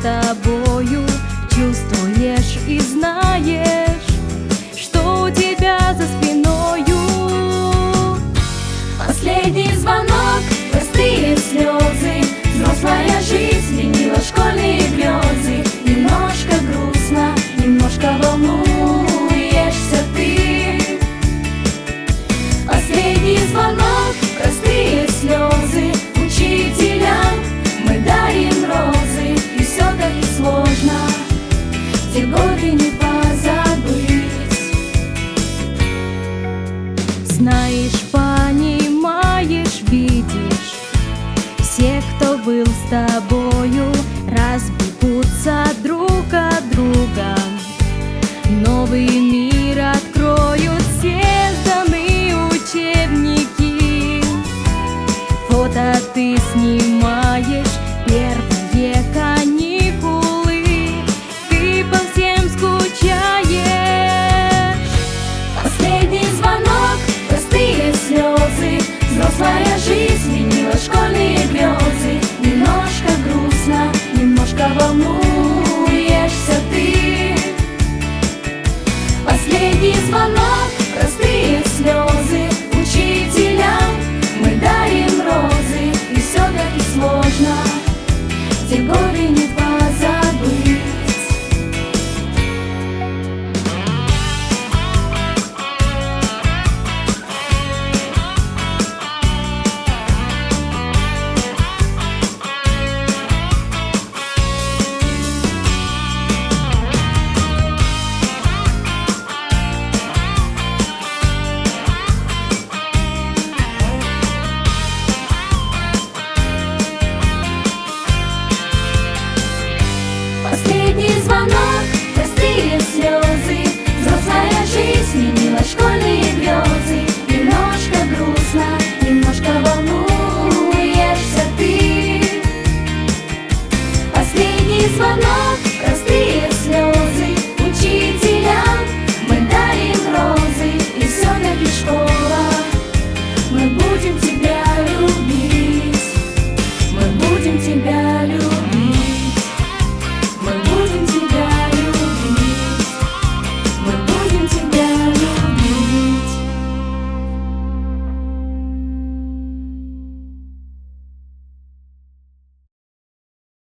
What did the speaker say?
тобою, чувствуешь и знаешь, что у тебя за спиною. Последний звонок, простые слезы, взрослая жизнь сменила школьные грезы. Немножко грустно, немножко волнуешься ты. Последний звонок, простые слезы, учителям мы дарим розы. И все-таки сложно те годы не позабыть. Знаешь, понимаешь, видишь, все, кто был с тобою, разбегутся друг от друга. Новый мир откроют все сданные учебники. Фото ты снимаешь, первые каникулы, ты по всем скучаешь. Последний звонок, простые слезы, взрослая жизнь сменила школьные грезы. Немножко грустно, немножко волнуешься ты. Последний звонок, простые слезы, учителям мы дарим розы. И все-таки сложно те годы не